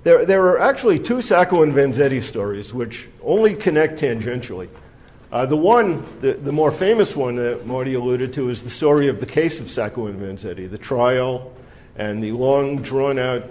There are actually two Sacco and Vanzetti stories which only connect tangentially. The more famous one that Marty alluded to is the story of the case of Sacco and Vanzetti, the trial and the long, drawn-out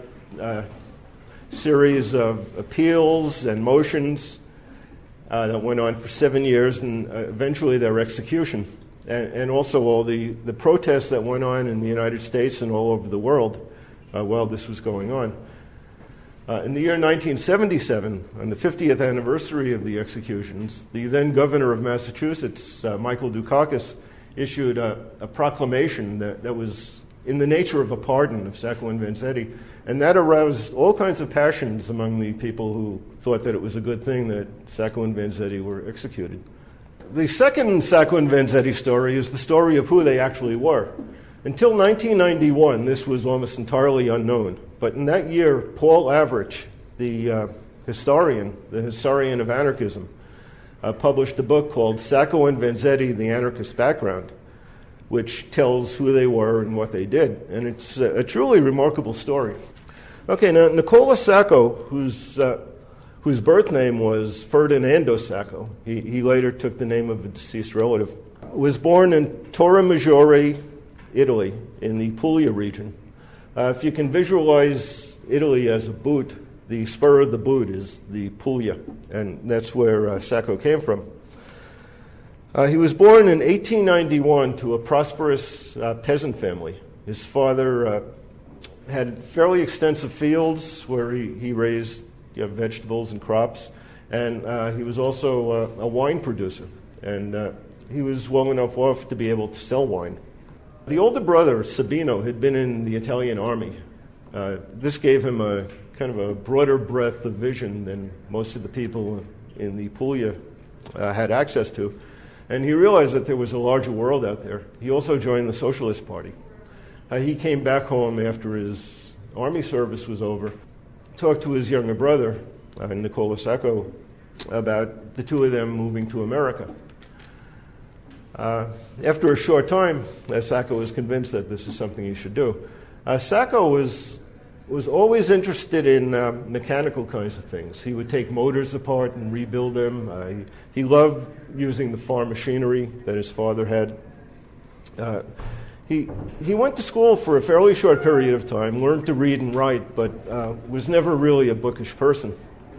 series of appeals and motions that went on for 7 years, and eventually their execution, and also all the protests that went on in the United States and all over the world while this was going on. In the year 1977, on the 50th anniversary of the executions, the then governor of Massachusetts, Michael Dukakis, issued a proclamation that was in the nature of a pardon of Sacco and Vanzetti, and that aroused all kinds of passions among the people who thought that it was a good thing that Sacco and Vanzetti were executed. The second Sacco and Vanzetti story is the story of who they actually were. Until 1991, this was almost entirely unknown. But in that year, Paul Avrich, the historian of anarchism, published a book called Sacco and Vanzetti, The Anarchist Background, which tells who they were and what they did. And it's a truly remarkable story. Okay, now Nicola Sacco, whose birth name was Ferdinando Sacco, he later took the name of a deceased relative, was born in Torre Maggiore, Italy, in the Puglia region. If you can visualize Italy as a boot, the spur of the boot is the Puglia, and that's where Sacco came from. He was born in 1891 to a prosperous peasant family. His father had fairly extensive fields where he raised vegetables and crops, and he was also a wine producer, and he was well enough off to be able to sell wine. The older brother, Sabino, had been in the Italian army. This gave him a kind of a broader breadth of vision than most of the people in the Puglia had access to. And he realized that there was a larger world out there. He also joined the Socialist Party. He came back home after his army service was over, talked to his younger brother, Nicola Sacco, about the two of them moving to America. After a short time, Sacco was convinced that this is something he should do. Sacco was always interested in mechanical kinds of things. He would take motors apart and rebuild them. He loved using the farm machinery that his father had. He went to school for a fairly short period of time, learned to read and write, but was never really a bookish person.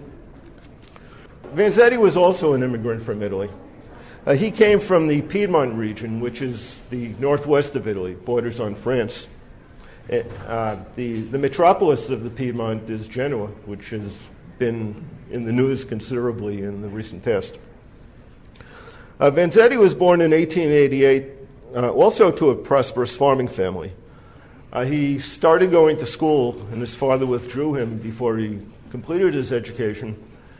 Vanzetti was also an immigrant from Italy. He came from the Piedmont region, which is the northwest of Italy, borders on France. The metropolis of the Piedmont is Genoa, which has been in the news considerably in the recent past. Vanzetti was born in 1888, also to a prosperous farming family. He started going to school, and his father withdrew him before he completed his education,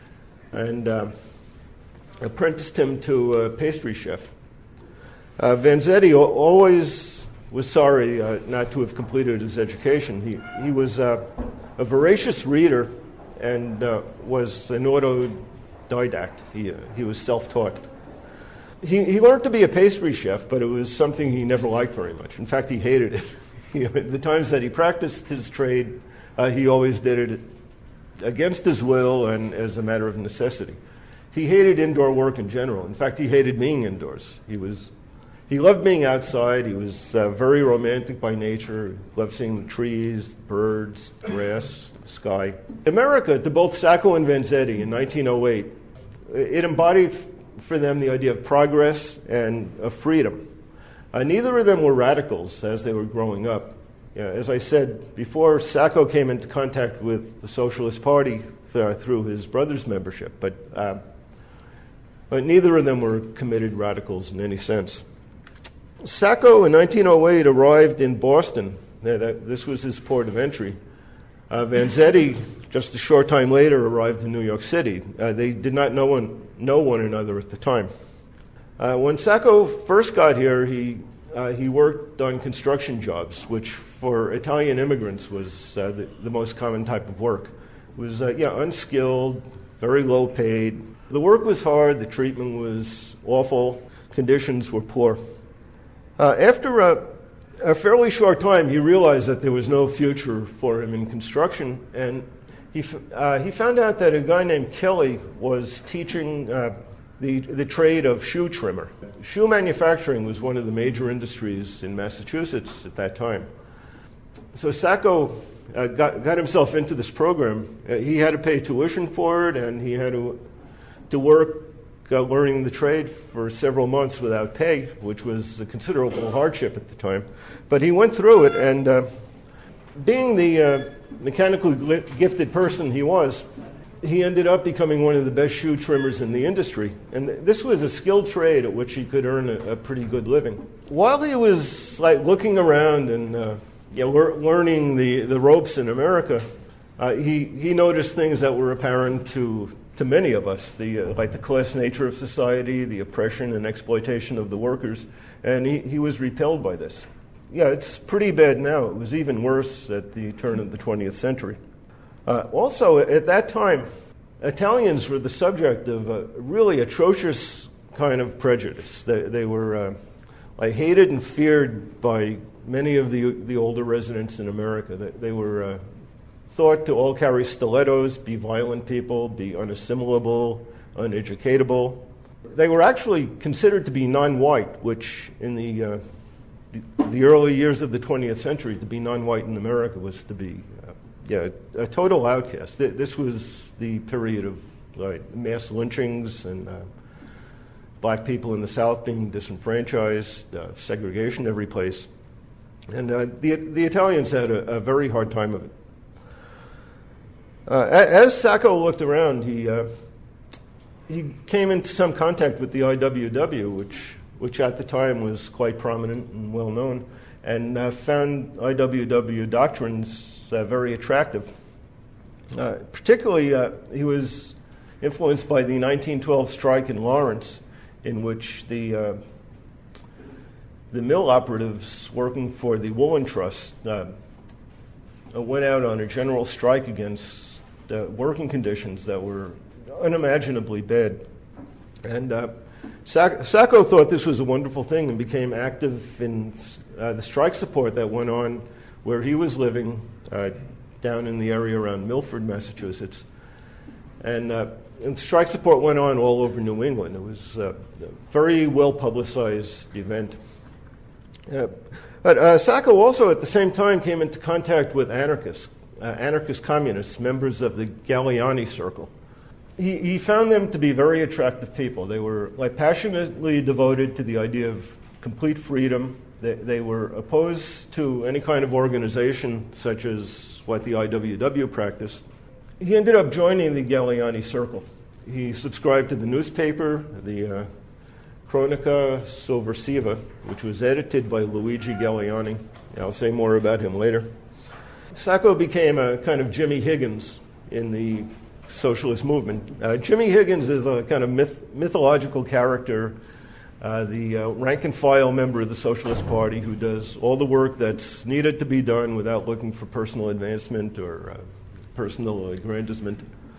and apprenticed him to a pastry chef. Vanzetti always was sorry not to have completed his education. He was a voracious reader and was an autodidact. He was self-taught. He learned to be a pastry chef, but it was something he never liked very much. In fact, he hated it. The times that he practiced his trade, he always did it against his will and as a matter of necessity. He hated indoor work in general. In fact, he hated being indoors. He loved being outside. He was very romantic by nature. He loved seeing the trees, the birds, the grass, the sky. America, to both Sacco and Vanzetti in 1908, it embodied for them the idea of progress and of freedom. Neither of them were radicals as they were growing up. As I said before, Sacco came into contact with the Socialist Party through his brother's membership, but neither of them were committed radicals in any sense. Sacco in 1908 arrived in Boston. This was his port of entry. Vanzetti, just a short time later, arrived in New York City. They did not know one another at the time. When Sacco first got here, he worked on construction jobs, which for Italian immigrants was the most common type of work. It was unskilled, very low paid. The work was hard, the treatment was awful, conditions were poor. After a fairly short time, he realized that there was no future for him in construction, and He found out that a guy named Kelly was teaching the trade of shoe trimmer. Shoe manufacturing was one of the major industries in Massachusetts at that time. So Sacco got himself into this program. He had to pay tuition for it, and he had to work learning the trade for several months without pay, which was a considerable hardship at the time. But he went through it, and being the mechanically gifted person he was, he ended up becoming one of the best shoe trimmers in the industry. And this was a skilled trade at which he could earn a pretty good living. While he was looking around and learning the ropes in America, he noticed things that were apparent to many of us, like the class nature of society, the oppression and exploitation of the workers, and he was repelled by this. Yeah, it's pretty bad now. It was even worse at the turn of the 20th century. Also, at that time, Italians were the subject of a really atrocious kind of prejudice. They were hated and feared by many of the older residents in America. They were thought to all carry stilettos, be violent people, be unassimilable, uneducatable. They were actually considered to be non-white, which in the early years of the 20th century, to be non-white in America was to be a total outcast. This was the period of mass lynchings and black people in the South being disenfranchised, segregation every place. And the Italians had a very hard time of it. As Sacco looked around, he came into some contact with the IWW, which at the time was quite prominent and well known, and found IWW doctrines very attractive. Particularly, he was influenced by the 1912 strike in Lawrence, in which the mill operatives working for the Woolen Trust went out on a general strike against working conditions that were unimaginably bad. And Sacco thought this was a wonderful thing and became active in the strike support that went on where he was living down in the area around Milford, Massachusetts. And strike support went on all over New England. It was a very well-publicized event. But Sacco also at the same time came into contact with anarchist communists, members of the Galliani Circle. He found them to be very attractive people. They were passionately devoted to the idea of complete freedom. They were opposed to any kind of organization such as what the IWW practiced. He ended up joining the Galliani Circle. He subscribed to the newspaper, the Cronica Sovversiva, which was edited by Luigi Galliani. I'll say more about him later. Sacco became a kind of Jimmy Higgins in the socialist movement. Jimmy Higgins is a kind of mythological character, the rank-and-file member of the Socialist Party who does all the work that's needed to be done without looking for personal advancement or personal aggrandizement.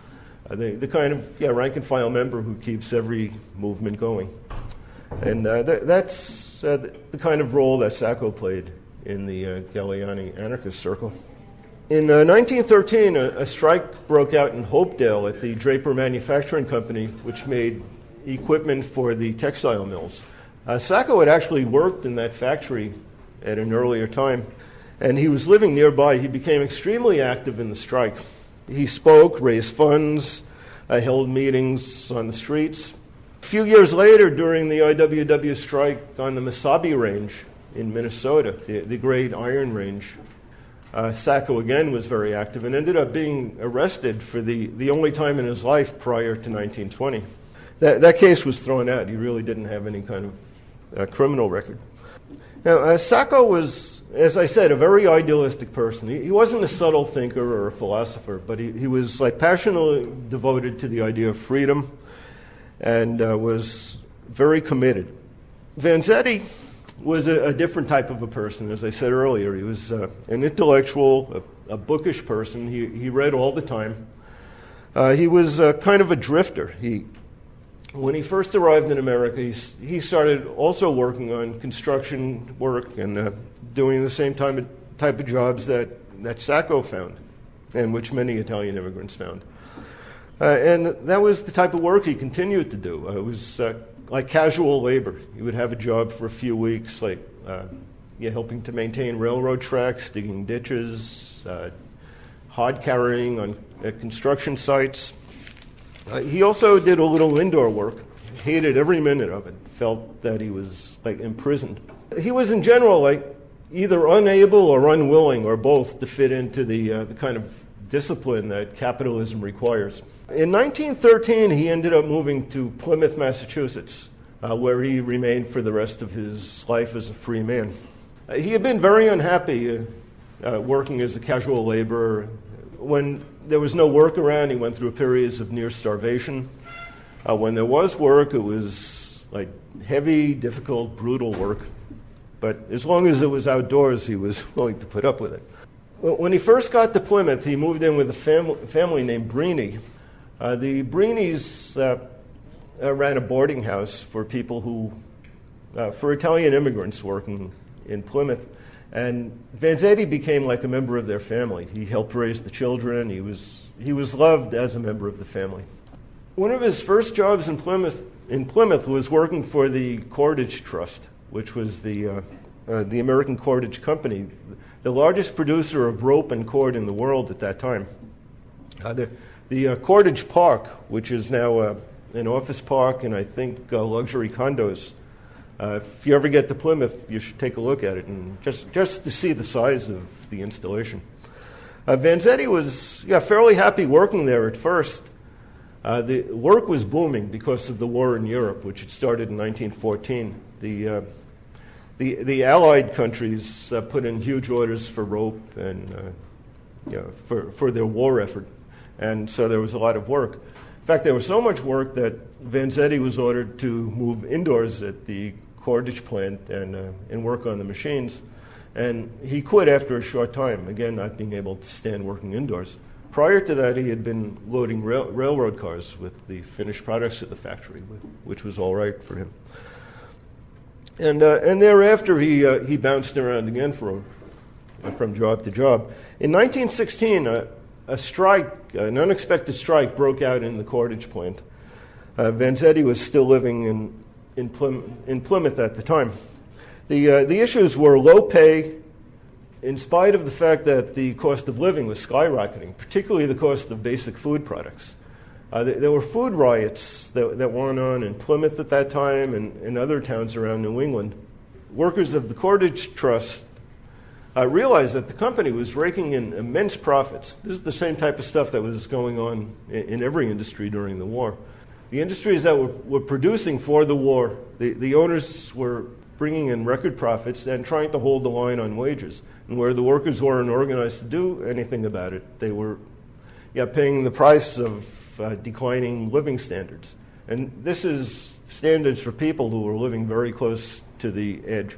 The kind of rank-and-file member who keeps every movement going. And that's the kind of role that Sacco played in the Galliani anarchist circle. In 1913, a strike broke out in Hopedale at the Draper Manufacturing Company, which made equipment for the textile mills. Sacco had actually worked in that factory at an earlier time, and he was living nearby. He became extremely active in the strike. He spoke, raised funds, held meetings on the streets. A few years later, during the IWW strike on the Mesabi Range in Minnesota, the great iron range, Sacco again was very active and ended up being arrested for the only time in his life prior to 1920. That case was thrown out. He really didn't have any kind of criminal record. Now, Sacco was, as I said, a very idealistic person. He wasn't a subtle thinker or a philosopher, but he was passionately devoted to the idea of freedom and was very committed. Vanzetti was a different type of a person, as I said earlier. He was an intellectual, a bookish person. He read all the time. He was kind of a drifter. When he first arrived in America, he started also working on construction work and doing the same type of jobs that Sacco found. and which many Italian immigrants found. And that was the type of work he continued to do. It was like casual labor. He would have a job for a few weeks, like helping to maintain railroad tracks, digging ditches, hod carrying on construction sites. He also did a little indoor work. Hated every minute of it. Felt that he was like imprisoned. He was in general like either unable or unwilling or both to fit into the kind of discipline that capitalism requires. In 1913, he ended up moving to Plymouth, Massachusetts, where he remained for the rest of his life as a free man. He had been very unhappy working as a casual laborer. When there was no work around, he went through periods of near starvation. When there was work, it was like heavy, difficult, brutal work. But as long as it was outdoors, he was willing to put up with it. When he first got to Plymouth, he moved in with a family named Brini. The Brinis ran a boarding house for people for Italian immigrants working in Plymouth. And Vanzetti became like a member of their family. He helped raise the children. He was loved as a member of the family. One of his first jobs in Plymouth was working for the Cordage Trust, which was the American Cordage Company, the largest producer of rope and cord in the world at that time. The Cordage Park, which is now an office park and I think luxury condos. If you ever get to Plymouth, you should take a look at it and just to see the size of the installation. Vanzetti was fairly happy working there at first. The work was booming because of the war in Europe, which had started in 1914. The Allied countries put in huge orders for rope and for their war effort, and so there was a lot of work. In fact, there was so much work that Vanzetti was ordered to move indoors at the cordage plant and work on the machines, and he quit after a short time, again not being able to stand working indoors. Prior to that, he had been loading railroad cars with the finished products at the factory, which was all right for him. And thereafter, he bounced around again from job to job. In 1916, a strike, an unexpected strike, broke out in the cordage plant. Vanzetti was still living in Plymouth at the time. The issues were low pay, in spite of the fact that the cost of living was skyrocketing, particularly the cost of basic food products. There were food riots that went on in Plymouth at that time and in other towns around New England. Workers of the Cordage Trust realized that the company was raking in immense profits. This is the same type of stuff that was going on in every industry during the war. The industries that were producing for the war, the owners were bringing in record profits and trying to hold the line on wages. And where the workers weren't organized to do anything about it, they were paying the price of declining living standards. And this is standards for people who were living very close to the edge.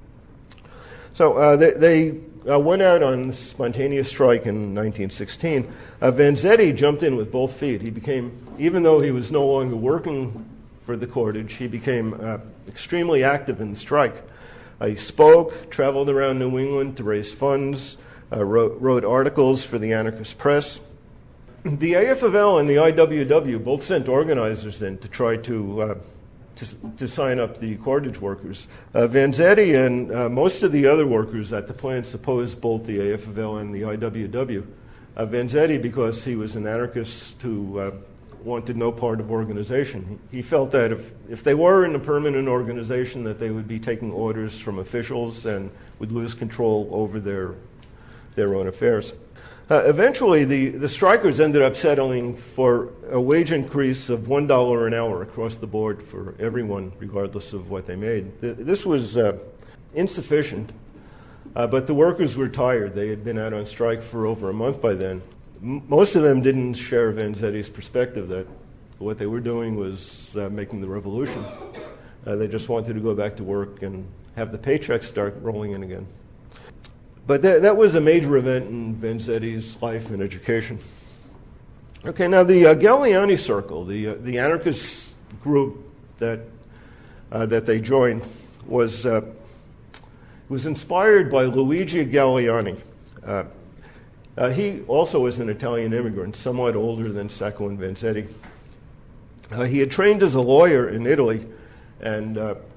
So they went out on this spontaneous strike in 1916. Vanzetti jumped in with both feet. He became, even though he was no longer working for the cordage, he became extremely active in the strike. He spoke, traveled around New England to raise funds, wrote articles for the anarchist press. The AFL and the IWW both sent organizers in to try to sign up the cordage workers. Vanzetti and most of the other workers at the plants opposed both the AFL and the IWW. Vanzetti, because he was an anarchist who wanted no part of organization. He felt that if they were in a permanent organization, that they would be taking orders from officials and would lose control over their own affairs. Eventually, the strikers ended up settling for a wage increase of $1 an hour across the board for everyone, regardless of what they made. This was insufficient, but the workers were tired. They had been out on strike for over a month by then. Most of them didn't share Vanzetti's perspective that what they were doing was making the revolution. They just wanted to go back to work and have the paychecks start rolling in again. But that was a major event in Vanzetti's life and education. Okay, now the Galliani Circle, the anarchist group that they joined, was inspired by Luigi Galliani. He also was an Italian immigrant, somewhat older than Sacco and Vanzetti. He had trained as a lawyer in Italy, and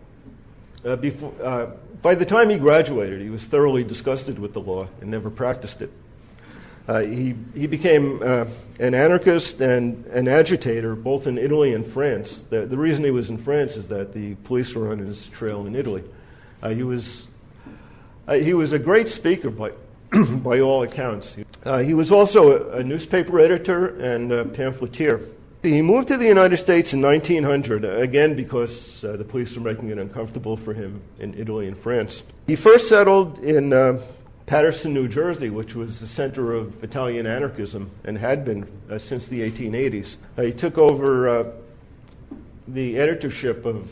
by the time he graduated, he was thoroughly disgusted with the law and never practiced it. He became an anarchist and an agitator both in Italy and France. The reason he was in France is that the police were on his trail in Italy. He was a great speaker by all accounts. He was also a newspaper editor and a pamphleteer. He moved to the United States in 1900, again because the police were making it uncomfortable for him in Italy and France. He first settled in Paterson, New Jersey, which was the center of Italian anarchism and had been since the 1880s. He took over the editorship of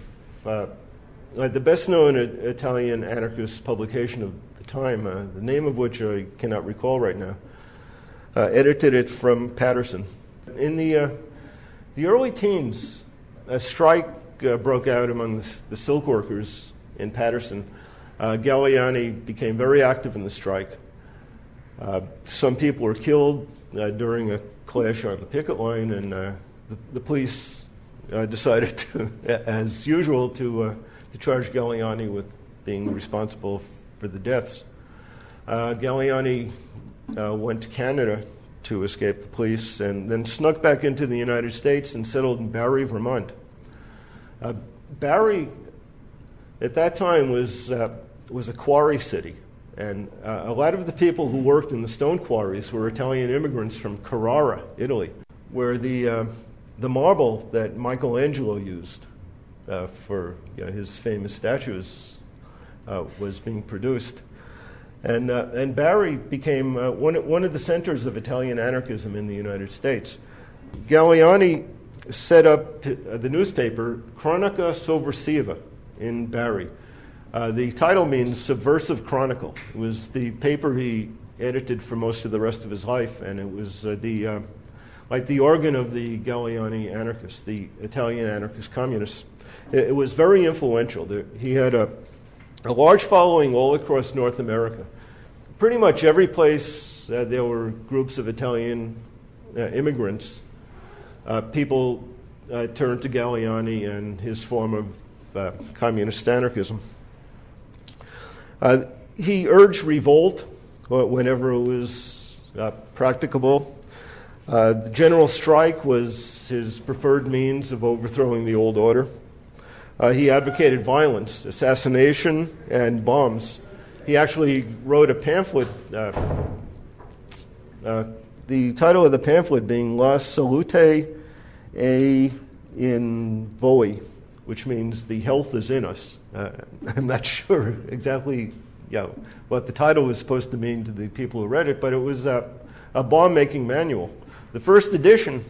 the best-known Italian anarchist publication of the time, the name of which I cannot recall right now, edited it from Paterson. In the early teens, a strike broke out among the silk workers in Paterson. Galliani became very active in the strike. Some people were killed during a clash on the picket line, and the police decided, as usual, to charge Galliani with being responsible for the deaths. Galliani went to Canada to escape the police and then snuck back into the United States and settled in Barry, Vermont. Barry, at that time, was a quarry city, and a lot of the people who worked in the stone quarries were Italian immigrants from Carrara, Italy, where the marble that Michelangelo used for his famous statues was being produced. And Barry became one of the centers of Italian anarchism in the United States. Galliani set up the newspaper Cronaca Sovversiva in Barry. The title means Subversive Chronicle. It was the paper he edited for most of the rest of his life, and it was like the organ of the Galliani anarchists, the Italian anarchist communists. It was very influential. He had a large following all across North America. Pretty much every place there were groups of Italian immigrants. People turned to Galliani and his form of communist anarchism. He urged revolt whenever it was practicable. The general strike was his preferred means of overthrowing the old order. He advocated violence, assassination, and bombs. He actually wrote a pamphlet, the title of the pamphlet being La Salute è in voi, which means the health is in us. I'm not sure exactly what the title was supposed to mean to the people who read it, but it was a bomb-making manual. The first edition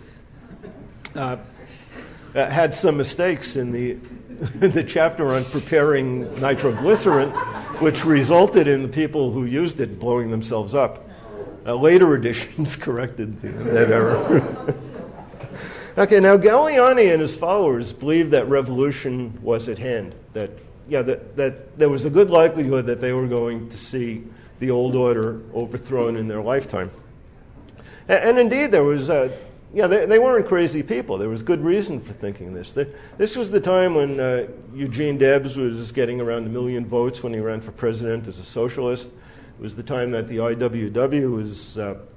had some mistakes in the chapter on preparing nitroglycerin, which resulted in the people who used it blowing themselves up. Later editions corrected that error. Okay, now Galliani and his followers believed that revolution was at hand, that there was a good likelihood that they were going to see the old order overthrown in their lifetime. And indeed, there was they weren't crazy people. There was good reason for thinking this. This was the time when Eugene Debs was getting around 1 million votes when he ran for president as a socialist. It was the time that the IWW was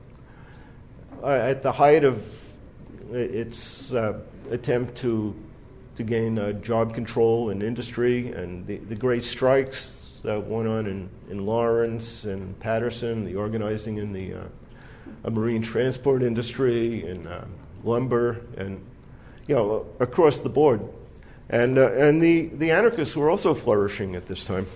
at the height of its attempt to gain job control in industry, and the great strikes that went on in Lawrence and Paterson, the organizing in the marine transport industry and lumber, and across the board, and the anarchists were also flourishing at this time.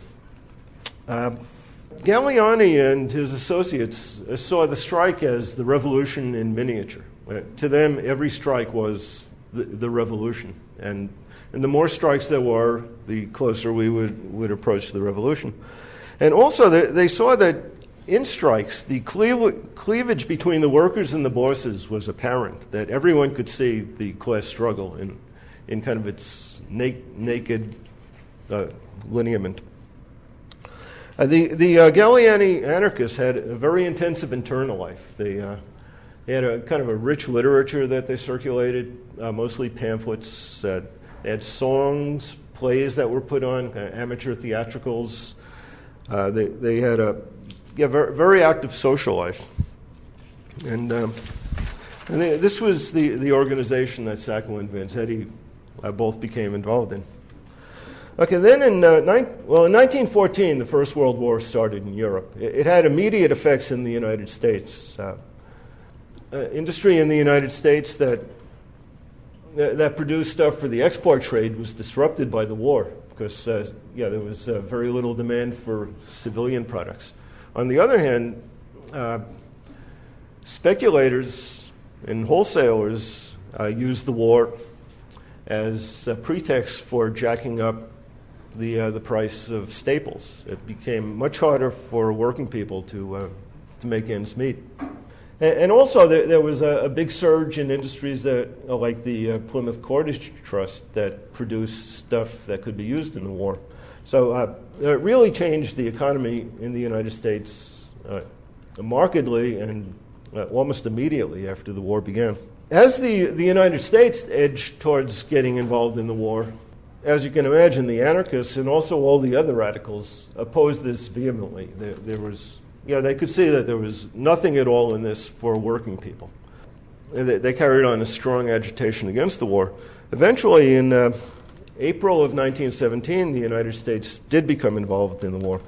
Galliani and his associates saw the strike as the revolution in miniature. To them, every strike was the revolution, and the more strikes there were, the closer we would approach the revolution. And also, they saw that in strikes, the cleavage between the workers and the bosses was apparent, that everyone could see the class struggle in kind of its naked lineament. The Galliani anarchists had a very intensive internal life. They had a kind of a rich literature that they circulated, mostly pamphlets. They had songs, plays that were put on, amateur theatricals. They had a very, very active social life. And this was the organization that Sacco and Vanzetti both became involved in. Okay, then in 1914, the First World War started in Europe. It had immediate effects in the United States. Industry in the United States that produced stuff for the export trade was disrupted by the war because there was very little demand for civilian products. On the other hand, speculators and wholesalers used the war as a pretext for jacking up the price of staples. It became much harder for working people to make ends meet. And also there was a big surge in industries that, like the Plymouth Cordage Trust, that produced stuff that could be used in the war. So it really changed the economy in the United States markedly and almost immediately after the war began. As the United States edged towards getting involved in the war, as you can imagine, the anarchists and also all the other radicals opposed this vehemently. They could see that there was nothing at all in this for working people. They carried on a strong agitation against the war. Eventually, in April of 1917, the United States did become involved in the war.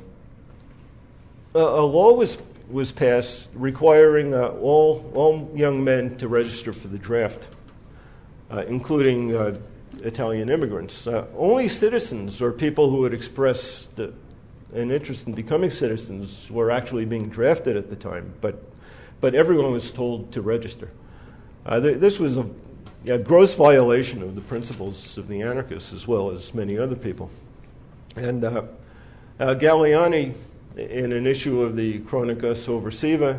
A law was passed requiring all young men to register for the draft, including Italian immigrants. Only citizens or people who had expressed an interest in becoming citizens were actually being drafted at the time, but everyone was told to register. This was a gross violation of the principles of the anarchists as well as many other people. And Galliani, in an issue of the Chronica Sovversiva,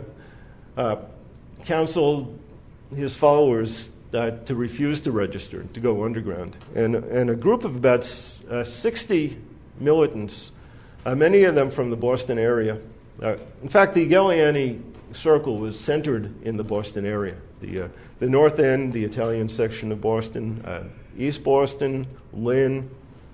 counseled his followers to refuse to register, to go underground. And a group of about 60 militants, many of them from the Boston area. In fact, the Galliani circle was centered in the Boston area. The North End, the Italian section of Boston, East Boston, Lynn,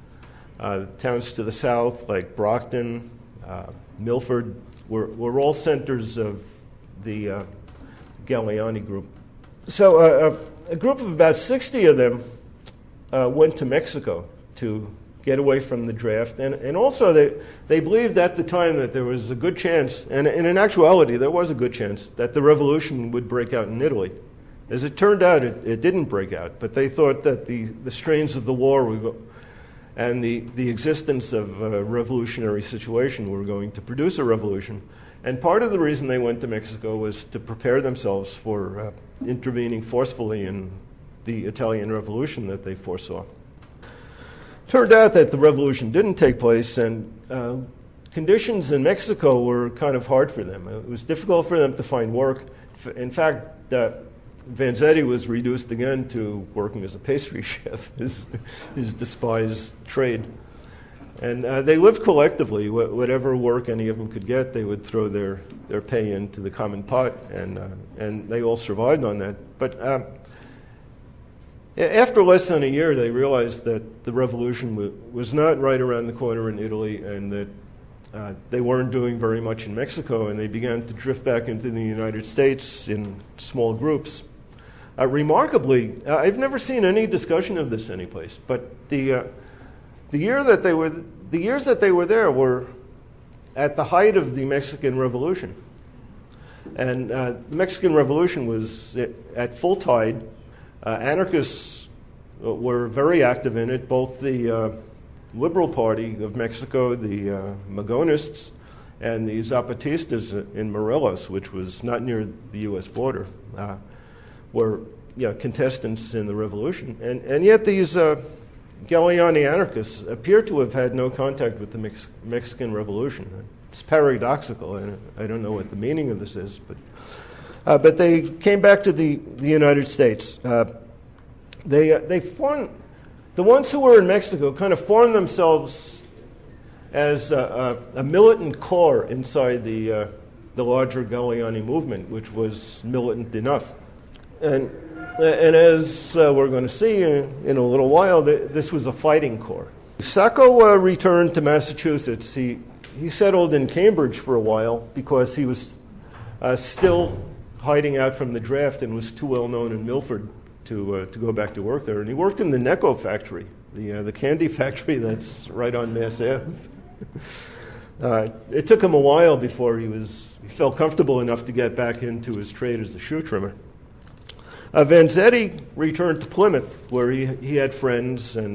towns to the south like Brockton, Milford, were all centers of the Galliani group. So a group of about 60 of them went to Mexico to get away from the draft. And also they believed at the time that there was a good chance, and in actuality there was a good chance, that the revolution would break out in Italy. As it turned out, it didn't break out, but they thought that the strains of the war and the existence of a revolutionary situation were going to produce a revolution. And part of the reason they went to Mexico was to prepare themselves for intervening forcefully in the Italian Revolution that they foresaw. Turned out that the revolution didn't take place, and conditions in Mexico were kind of hard for them. It was difficult for them to find work. In fact, Vanzetti was reduced again to working as a pastry chef, his despised trade. And they lived collectively. Whatever work any of them could get, they would throw their pay into the common pot, and they all survived on that. But after less than a year, they realized that the revolution was not right around the corner in Italy, and that they weren't doing very much in Mexico, and they began to drift back into the United States in small groups. Remarkably, I've never seen any discussion of this anyplace, but the years that they were there were at the height of the Mexican Revolution, and the Mexican Revolution was at full tide. Anarchists were very active in it, both the Liberal Party of Mexico, the Magonists, and the Zapatistas in Morelos, which was not near the U.S. border, were contestants in the revolution. And yet these Galliani anarchists appear to have had no contact with the Mexican Revolution. It's paradoxical. I don't know what the meaning of this is, but they came back to the United States. They formed, the ones who were in Mexico kind of formed themselves as a militant core inside the larger Galliani movement, which was militant enough. And as we're going to see in a little while, this was a fighting core. Sacco returned to Massachusetts. He settled in Cambridge for a while because he was still hiding out from the draft and was too well known in Milford to go back to work there. And he worked in the Necco factory, the candy factory that's right on Mass Ave. It took him a while before he felt comfortable enough to get back into his trade as a shoe trimmer. Vanzetti returned to Plymouth, where he had friends, and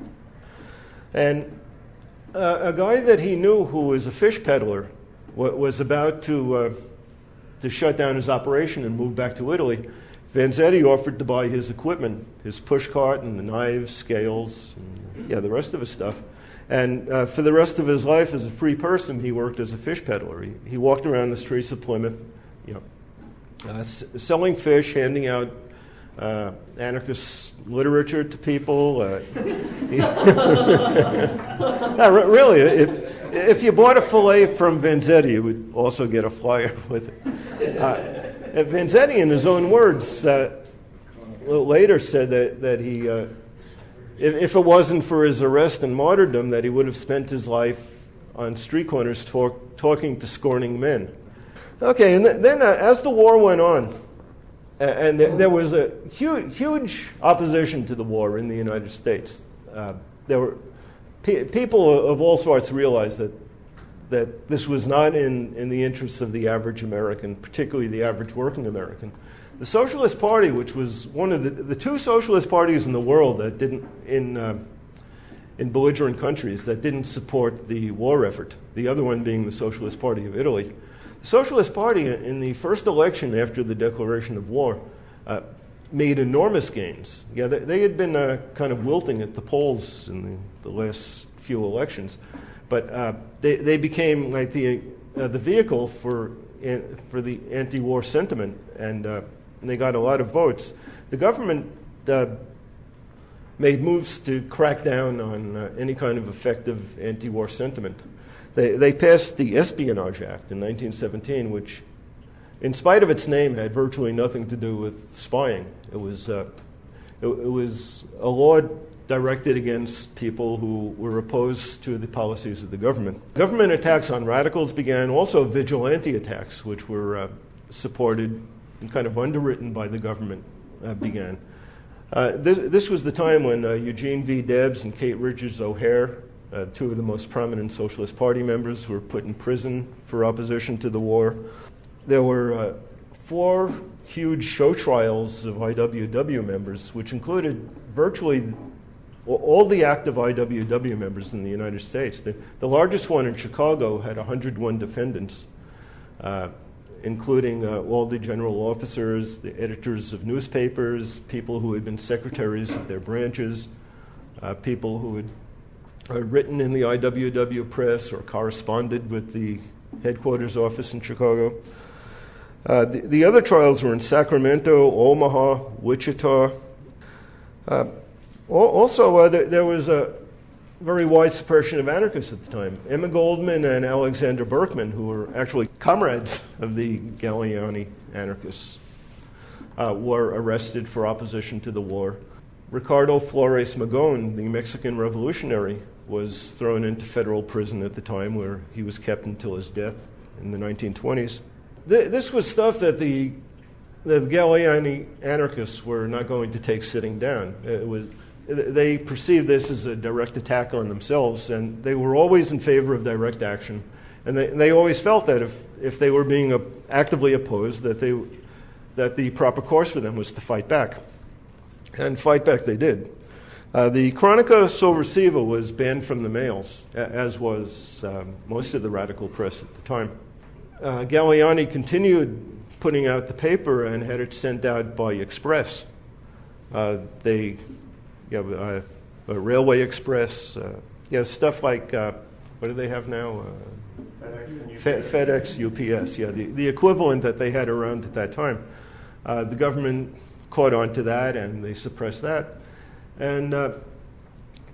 a guy that he knew who was a fish peddler was about to shut down his operation and move back to Italy. Vanzetti offered to buy his equipment, his push cart and the knives, scales, and the rest of his stuff. And for the rest of his life as a free person, he worked as a fish peddler. He walked around the streets of Plymouth, selling fish, handing out anarchist literature to people. Really, if you bought a fillet from Vanzetti, you would also get a flyer with it. Vanzetti, in his own words, later said that he, if it wasn't for his arrest and martyrdom, that he would have spent his life on street corners talking to scorning men. Okay, and then as the war went on, and there was a huge opposition to the war in the United States. There were people of all sorts realized that this was not in the interests of the average American, particularly the average working American. The Socialist Party, which was one of the two socialist parties in the world that didn't in belligerent countries that didn't support the war effort, the other one being the Socialist Party of Italy. The Socialist Party, in the first election after the declaration of war, made enormous gains. Yeah, they had been kind of wilting at the polls in the last few elections, but they became like the vehicle for the anti-war sentiment, and they got a lot of votes. The government made moves to crack down on any kind of effective anti-war sentiment. They passed the Espionage Act in 1917, which, in spite of its name, had virtually nothing to do with spying. It was a law directed against people who were opposed to the policies of the government. Government attacks on radicals began, also vigilante attacks, which were supported and kind of underwritten by the government, began. This was the time when Eugene V. Debs and Kate Richards O'Hare, two of the most prominent Socialist Party members, were put in prison for opposition to the war. There were 4 huge show trials of IWW members, which included virtually all the active IWW members in the United States. The largest one in Chicago had 101 defendants, including all the general officers, the editors of newspapers, people who had been secretaries of their branches, people who had written in the IWW press or corresponded with the headquarters office in Chicago. The other trials were in Sacramento, Omaha, Wichita. Also, there was a very wide suppression of anarchists at the time. Emma Goldman and Alexander Berkman, who were actually comrades of the Galliani anarchists, were arrested for opposition to the war. Ricardo Flores Magón, the Mexican revolutionary, was thrown into federal prison at the time, where he was kept until his death in the 1920s. This was stuff that the Galliani anarchists were not going to take sitting down. They perceived this as a direct attack on themselves, and they were always in favor of direct action. And they always felt that if they were being actively opposed, that the proper course for them was to fight back. And fight back they did. The Cronica Sovversiva was banned from the mails, as was most of the radical press at the time. Galliani continued putting out the paper and had it sent out by express. Railway Express, stuff like, what do they have now? FedEx, UPS, the equivalent that they had around at that time. The government caught on to that, and they suppressed that. And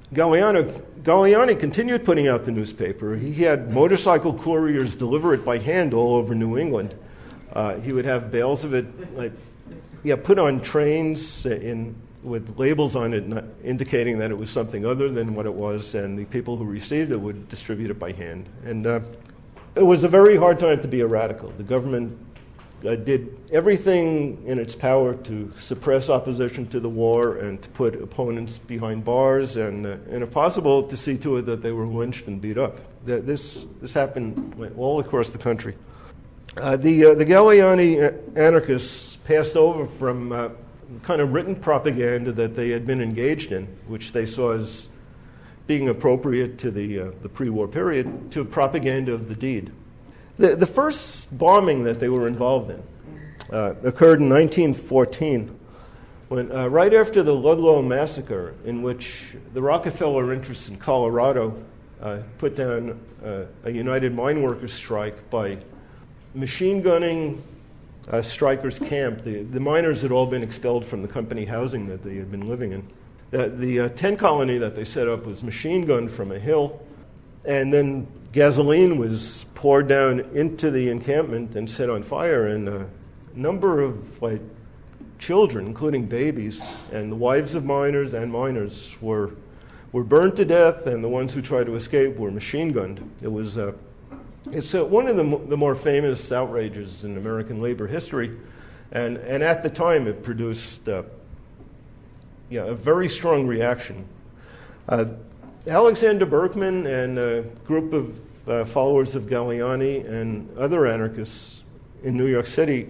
Galliani continued putting out the newspaper. He had motorcycle couriers deliver it by hand all over New England. He would have bales of it put on trains with labels on it indicating that it was something other than what it was, and the people who received it would distribute it by hand. And it was a very hard time to be a radical. The government did everything in its power to suppress opposition to the war and to put opponents behind bars and if possible, to see to it that they were lynched and beat up. This happened all across the country. The Galliani anarchists passed over from kind of written propaganda that they had been engaged in, which they saw as being appropriate to the pre-war period, to propaganda of the deed. The first bombing that they were involved in occurred in 1914, when right after the Ludlow massacre, in which the Rockefeller interests in Colorado put down a United Mine Workers strike by machine gunning strikers' camp. The miners had all been expelled from the company housing that they had been living in. The tent colony that they set up was machine gunned from a hill, and then gasoline was poured down into the encampment and set on fire, and a number of children, including babies, and the wives of miners and miners were burned to death, and the ones who tried to escape were machine gunned. It's one of the more famous outrages in American labor history, and at the time it produced a very strong reaction. Alexander Berkman and a group of followers of Galliani and other anarchists in New York City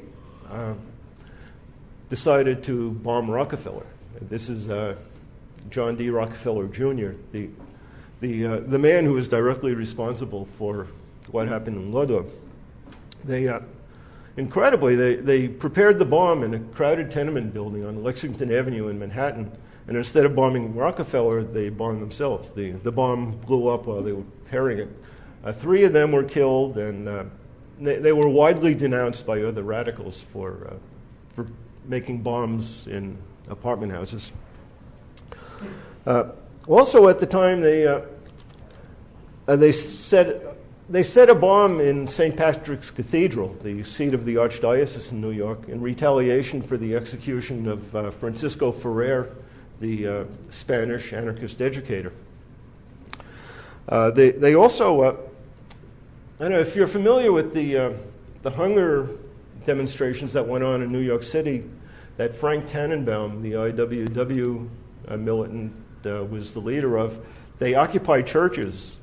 decided to bomb Rockefeller. This is John D. Rockefeller Jr., the man who was directly responsible for what happened in Ludlow. Incredibly, they prepared the bomb in a crowded tenement building on Lexington Avenue in Manhattan, and instead of bombing Rockefeller, they bombed themselves. The bomb blew up while they were preparing it. 3 of them were killed, and they were widely denounced by other radicals for making bombs in apartment houses. Also, at the time, they set a bomb in St. Patrick's Cathedral, the seat of the Archdiocese in New York, in retaliation for the execution of Francisco Ferrer, the Spanish anarchist educator. They also, I don't know if you're familiar with the hunger demonstrations that went on in New York City, that Frank Tannenbaum, the IWW militant, was the leader of. They occupied churches.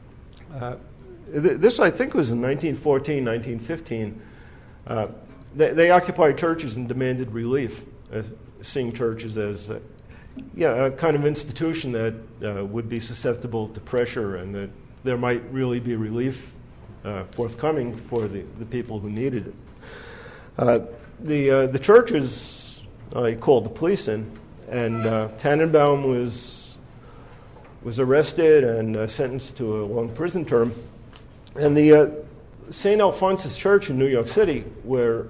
This, I think, was in 1914, 1915. They occupied churches and demanded relief, seeing churches as a kind of institution that would be susceptible to pressure, and that there might really be relief forthcoming for the people who needed it. The churches called the police in, and Tannenbaum was arrested and sentenced to a long prison term. And the St. Alphonsus Church in New York City, where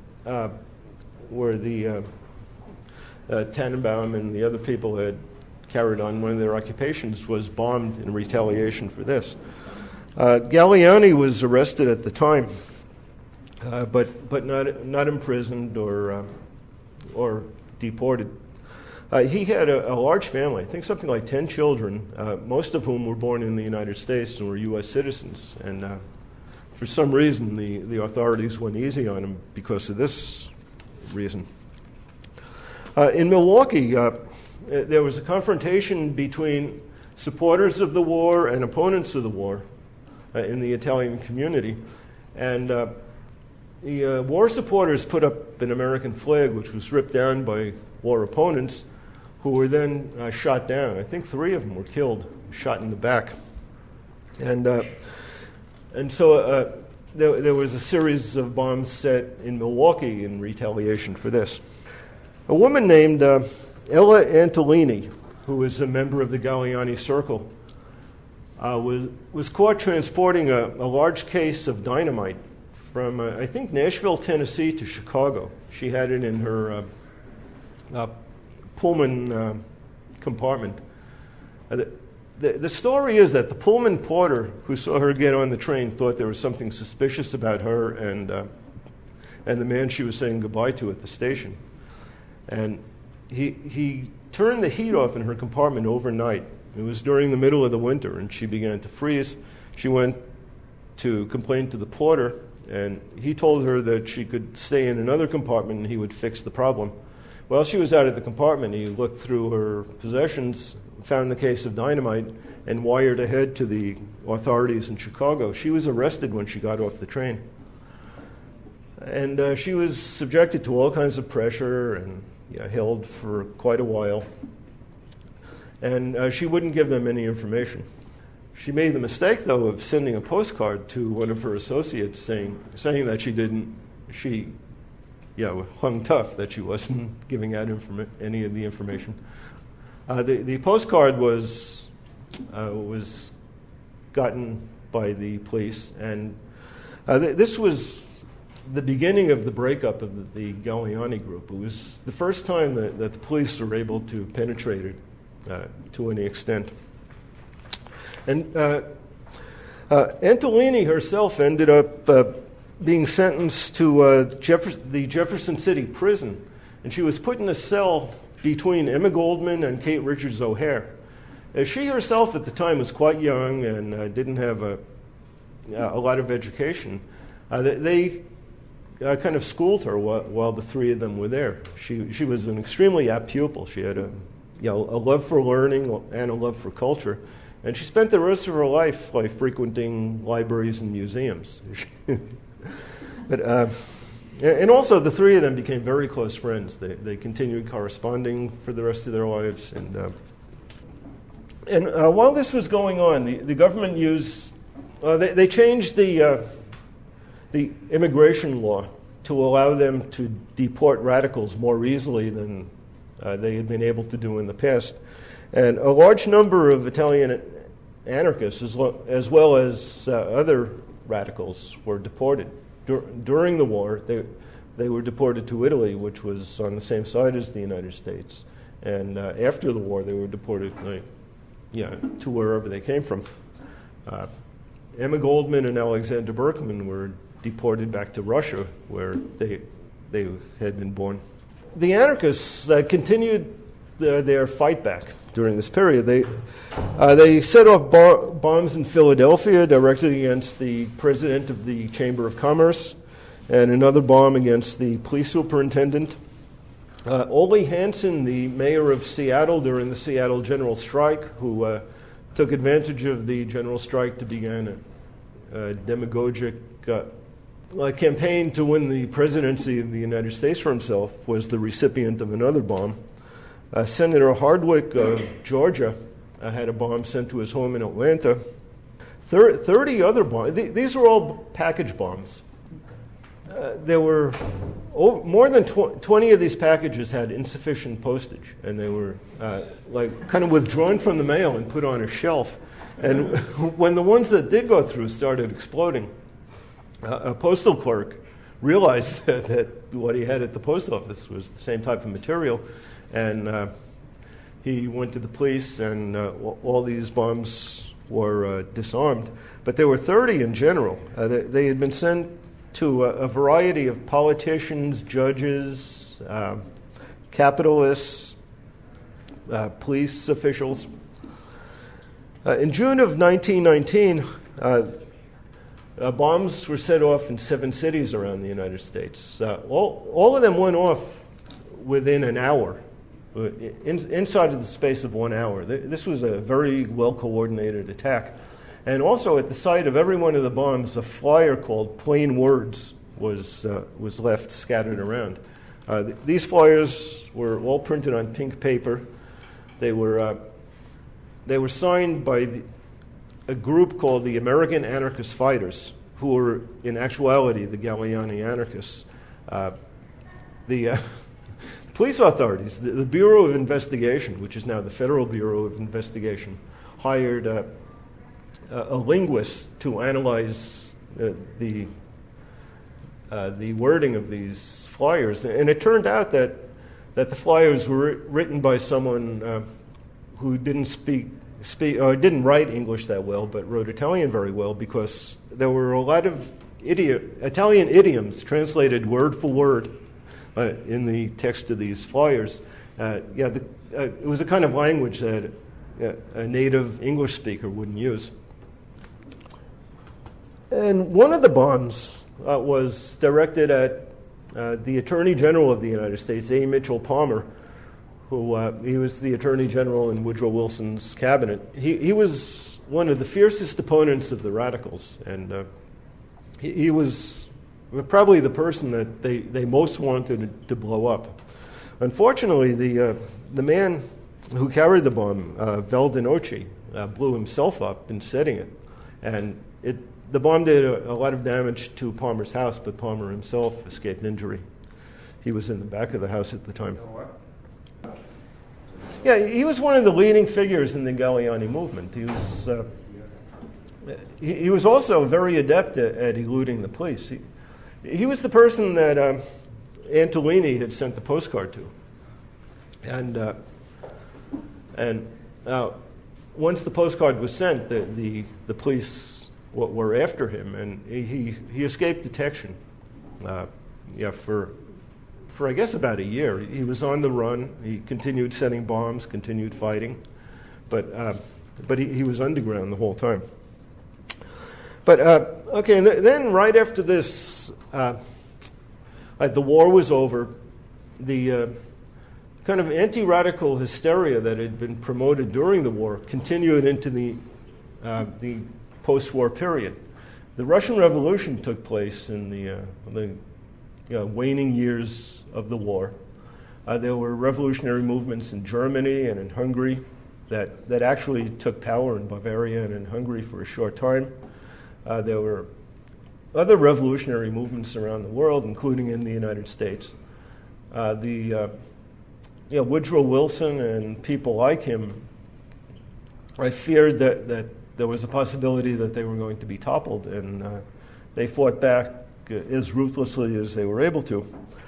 the Tannenbaum and the other people had carried on one of their occupations, was bombed in retaliation for this. Galliani was arrested at the time, but not imprisoned or deported. He had a large family, I think something like 10 children, most of whom were born in the United States and were U.S. citizens. And for some reason, the authorities went easy on him because of this reason. In Milwaukee, there was a confrontation between supporters of the war and opponents of the war in the Italian community. And the war supporters put up an American flag, which was ripped down by war opponents, who were then shot down. I think 3 of them were killed, shot in the back. And so there was a series of bombs set in Milwaukee in retaliation for this. A woman named Ella Antolini, who was a member of the Galliani Circle, was caught transporting a large case of dynamite from, I think, Nashville, Tennessee to Chicago. She had it in her Pullman compartment. The story is that the Pullman porter who saw her get on the train thought there was something suspicious about her and the man she was saying goodbye to at the station. And he turned the heat off in her compartment overnight. It was during the middle of the winter, and she began to freeze. She went to complain to the porter, and he told her that she could stay in another compartment and he would fix the problem. While she was out of the compartment, he looked through her possessions, found the case of dynamite, and wired ahead to the authorities in Chicago. She was arrested when she got off the train. And she was subjected to all kinds of pressure and held for quite a while. And she wouldn't give them any information. She made the mistake, though, of sending a postcard to one of her associates saying that she hung tough, that she wasn't giving out any of the information. The postcard was gotten by the police, and this was the beginning of the breakup of the Galliani group. It was the first time that the police were able to penetrate it to any extent. And Antolini herself ended up being sentenced to the Jefferson City prison, and she was put in a cell between Emma Goldman and Kate Richards O'Hare. She herself at the time was quite young and didn't have a lot of education. They kind of schooled her while the three of them were there. She was an extremely apt pupil. She had a love for learning and a love for culture. And she spent the rest of her life frequenting libraries and museums. And also, the three of them became very close friends. They continued corresponding for the rest of their lives. And while this was going on, the government used they changed the immigration law to allow them to deport radicals more easily than they had been able to do in the past. And a large number of Italian anarchists, as well as other radicals, were deported. During the war, they were deported to Italy, which was on the same side as the United States. And after the war, they were deported to wherever they came from. Emma Goldman and Alexander Berkman were deported back to Russia, where they had been born. The anarchists continued their fight back during this period. They set off bombs in Philadelphia directed against the president of the Chamber of Commerce, and another bomb against the police superintendent. Ole Hansen, the mayor of Seattle during the Seattle General Strike, who took advantage of the general strike to begin a demagogic campaign to win the presidency of the United States for himself, was the recipient of another bomb. Senator Hardwick of Georgia had a bomb sent to his home in Atlanta. 30 other bombs. These were all package bombs. There were more than 20 of these packages had insufficient postage, and they were kind of withdrawn from the mail and put on a shelf. And when the ones that did go through started exploding, a postal clerk realized that what he had at the post office was the same type of material, and he went to the police, and all these bombs were disarmed. But there were 30 in general. They had been sent to a variety of politicians, judges, capitalists, police officials. In June of 1919, bombs were set off in 7 cities around the United States. All of them went off within an hour, inside of the space of 1 hour. This was a very well-coordinated attack. And also at the site of every one of the bombs, a flyer called Plain Words was left scattered around. These flyers were all printed on pink paper. They were signed by a group called the American Anarchist Fighters, who were in actuality the Galliani anarchists. The police authorities, the Bureau of Investigation, which is now the Federal Bureau of Investigation, hired a linguist to analyze the wording of these flyers, and it turned out that the flyers were written by someone who didn't speak didn't write English that well, but wrote Italian very well, because there were a lot of Italian idioms translated word for word in the text of these flyers. It was a kind of language that a native English speaker wouldn't use. And one of the bombs was directed at the Attorney General of the United States, A. Mitchell Palmer, who he was the Attorney General in Woodrow Wilson's cabinet. He was one of the fiercest opponents of the radicals, and he was probably the person that they most wanted to blow up. Unfortunately, the man who carried the bomb, Veldin Ochi, blew himself up in setting it, and the bomb did a lot of damage to Palmer's house, but Palmer himself escaped injury. He was in the back of the house at the time. Yeah, he was one of the leading figures in the Galliani movement. He was also very adept at eluding the police. He was the person that Antolini had sent the postcard to. And once the postcard was sent, the police were after him, and he escaped detection. For I guess about a year, he was on the run. He continued setting bombs, continued fighting, but he was underground the whole time. But okay, and then right after this, the war was over. The kind of anti-radical hysteria that had been promoted during the war continued into the post-war period. The Russian Revolution took place in the waning years of the war. There were revolutionary movements in Germany and in Hungary that actually took power in Bavaria and in Hungary for a short time. There were other revolutionary movements around the world, including in the United States. Woodrow Wilson and people like him, I feared that there was a possibility that they were going to be toppled, and they fought back as ruthlessly as they were able to.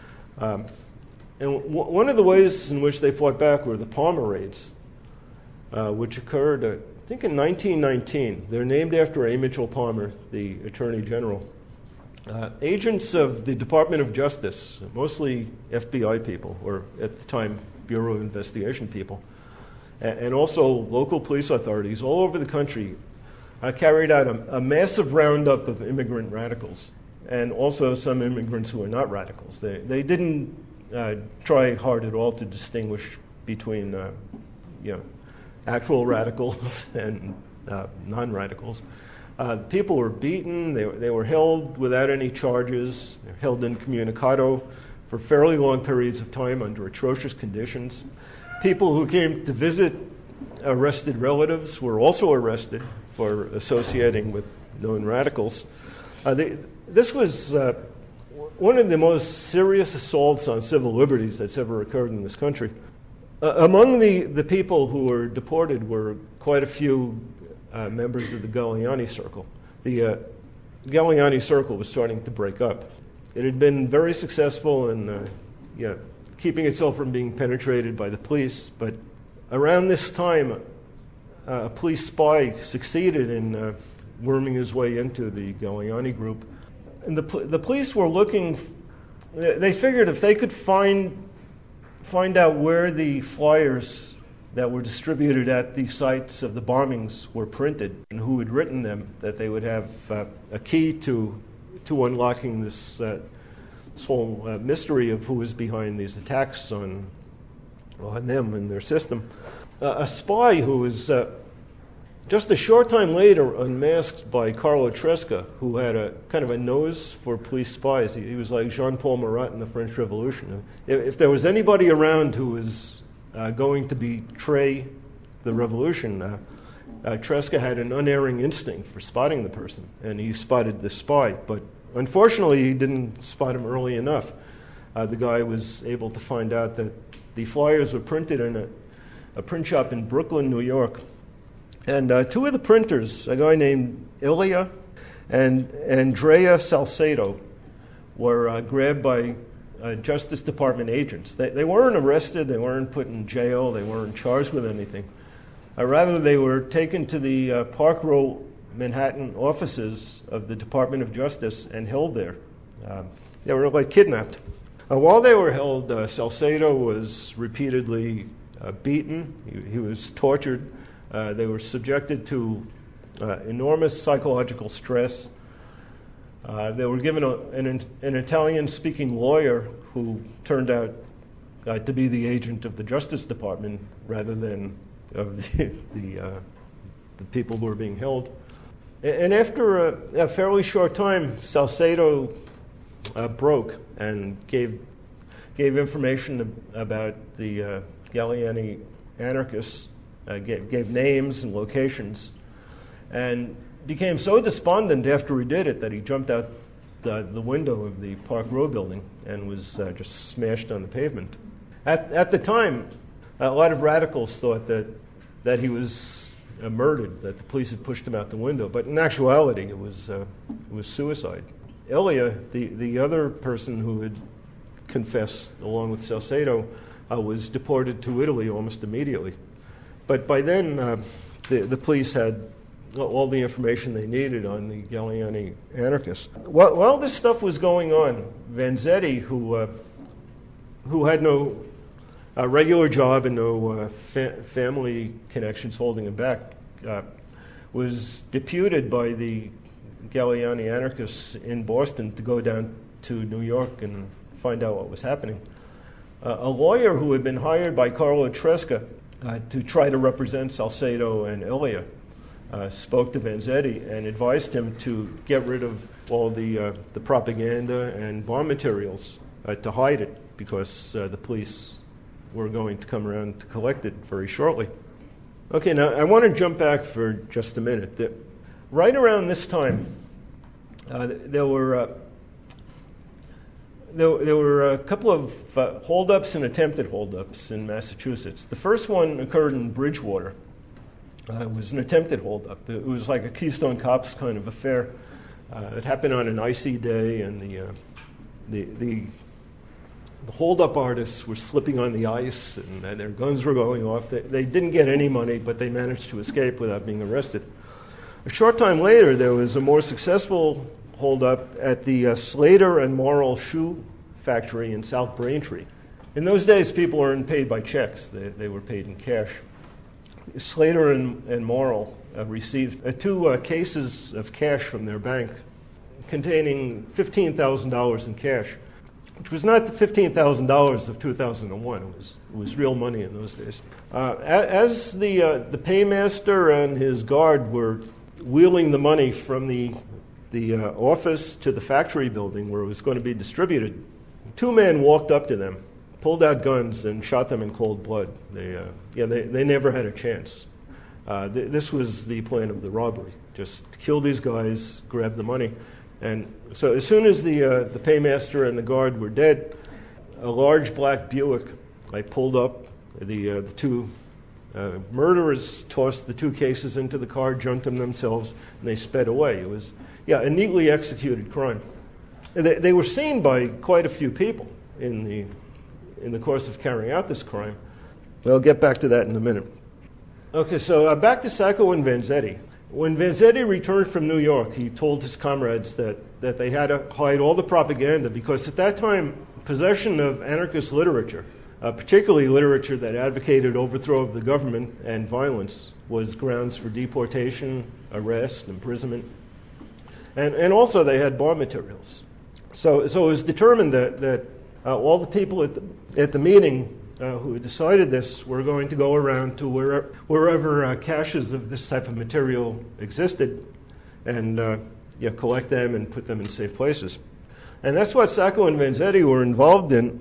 And one of the ways in which they fought back were the Palmer raids, which occurred, I think, in 1919. They're named after A. Mitchell Palmer, the Attorney General. Agents of the Department of Justice, mostly FBI people, or at the time Bureau of Investigation people, and also local police authorities all over the country carried out a massive roundup of immigrant radicals, and also some immigrants who were not radicals. They didn't try hard at all to distinguish between actual radicals and non-radicals. People were beaten. They were held without any charges. They were held incommunicado for fairly long periods of time under atrocious conditions. People who came to visit arrested relatives were also arrested for associating with known radicals. This was one of the most serious assaults on civil liberties that's ever occurred in this country. Among the people who were deported were quite a few members of the Galliani Circle. The Galliani Circle was starting to break up. It had been very successful in keeping itself from being penetrated by the police, but around this time, a police spy succeeded in worming his way into the Galliani group. And the police were looking, they figured if they could find out where the flyers that were distributed at the sites of the bombings were printed and who had written them, that they would have a key to unlocking this whole mystery of who was behind these attacks on them and their system. A spy who was just a short time later unmasked by Carlo Tresca, who had a kind of a nose for police spies. He was like Jean-Paul Marat in the French Revolution. If there was anybody around who was going to betray the revolution, Tresca had an unerring instinct for spotting the person, and he spotted the spy. But unfortunately, he didn't spot him early enough. The guy was able to find out that the flyers were printed in a print shop in Brooklyn, New York. And two of the printers, a guy named Ilya and Andrea Salcedo, were grabbed by Justice Department agents. They weren't arrested, they weren't put in jail, they weren't charged with anything. Rather, they were taken to the Park Row, Manhattan offices of the Department of Justice and held there. They were like kidnapped. While they were held, Salcedo was repeatedly beaten. He was tortured. They were subjected to enormous psychological stress. They were given an Italian-speaking lawyer who turned out to be the agent of the Justice Department rather than of the people who were being held. And after a fairly short time, Salcedo broke and gave information about the Galliani anarchists, gave names and locations, and became so despondent after he did it that he jumped out the window of the Park Row building and was just smashed on the pavement. At the time, a lot of radicals thought that he was murdered, that the police had pushed him out the window, but in actuality, it was suicide. Elia, the other person who had confessed along with Salcedo, was deported to Italy almost immediately. But by then, the police had all the information they needed on the Galliani anarchists. While this stuff was going on, Vanzetti, who had no regular job and no family connections holding him back, was deputed by the Galliani anarchists in Boston to go down to New York and find out what was happening. A lawyer who had been hired by Carlo Tresca to try to represent Salcedo and Elia spoke to Vanzetti and advised him to get rid of all the propaganda and bomb materials to hide it because the police were going to come around to collect it very shortly. Okay, now I want to jump back for just a minute. Right around this time, there were a couple of holdups and attempted holdups in Massachusetts. The first one occurred in Bridgewater. It was an attempted holdup. It was like a Keystone Cops kind of affair. It happened on an icy day, and the holdup artists were slipping on the ice, and their guns were going off. They didn't get any money, but they managed to escape without being arrested. A short time later, there was a more successful holdup at the Slater and Morrill shoe factory in South Braintree. In those days, people weren't paid by checks. They were paid in cash. Slater and Morrill received 2 cases of cash from their bank containing $15,000 in cash, which was not the $15,000 of 2001. It was real money in those days. As the paymaster and his guard were wheeling the money from the office to the factory building where it was going to be distributed, 2 men walked up to them, pulled out guns, and shot them in cold blood. They never had a chance. This was the plan of the robbery: just to kill these guys, grab the money. And so as soon as the paymaster and the guard were dead, a large black Buick pulled up. The 2 murderers tossed the 2 cases into the car, junked them themselves, and they sped away. It was a neatly executed crime. They were seen by quite a few people in the course of carrying out this crime. I'll get back to that in a minute. Okay, so back to Sacco and Vanzetti. When Vanzetti returned from New York, he told his comrades that they had to hide all the propaganda because at that time, possession of anarchist literature, particularly literature that advocated overthrow of the government and violence, was grounds for deportation, arrest, imprisonment. And also they had bomb materials. So it was determined that all the people at the meeting who decided this were going to go around to wherever caches of this type of material existed and collect them and put them in safe places. And that's what Sacco and Vanzetti were involved in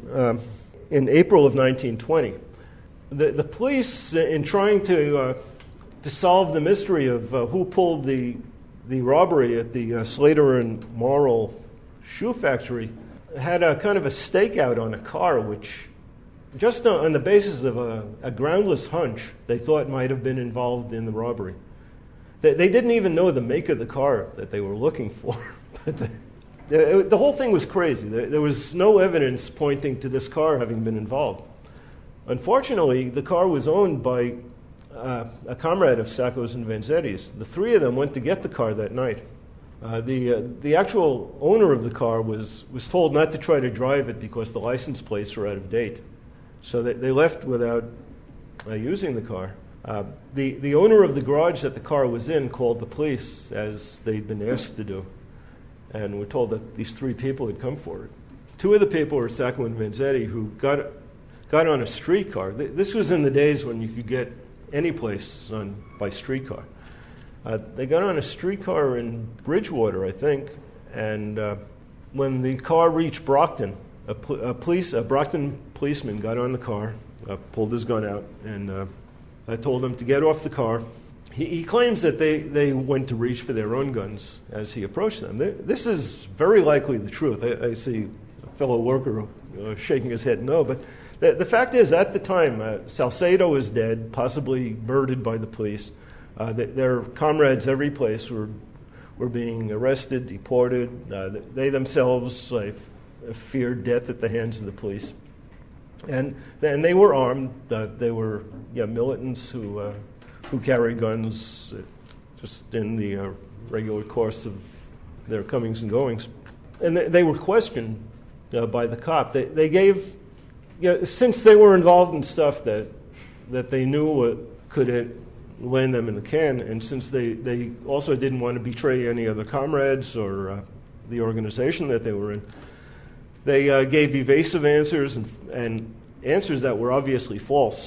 April of 1920. The police, in trying to solve the mystery of who pulled the robbery at the Slater and Morrill shoe factory, had a kind of a stakeout on a car, which, just on the basis of a groundless hunch, they thought might have been involved in the robbery. They didn't even know the make of the car that they were looking for. But the whole thing was crazy. There was no evidence pointing to this car having been involved. Unfortunately, the car was owned by a comrade of Sacco's and Vanzetti's. The three of them went to get the car that night. The actual owner of the car was told not to try to drive it because the license plates were out of date. So they left without using the car. The owner of the garage that the car was in called the police, as they'd been asked to do, and were told that these three people had come for it. Two of the people were Sacco and Vanzetti, who got on a streetcar. This was in the days when you could get any place by streetcar. They got on a streetcar in Bridgewater, I think, and when the car reached Brockton, a Brockton policeman got on the car, pulled his gun out, and told them to get off the car. He claims that they went to reach for their own guns as he approached them. This is very likely the truth. I see a fellow worker shaking his head no, but the fact is, at the time, Salcedo was dead, possibly murdered by the police. Their comrades every place were being arrested, deported. They themselves feared death at the hands of the police. And they were armed. They were militants who carried guns just in the regular course of their comings and goings. And they were questioned by the cop. They gave, since they were involved in stuff that they knew could land them in the can, and since they also didn't want to betray any other comrades or the organization that they were in, they gave evasive answers and answers that were obviously false.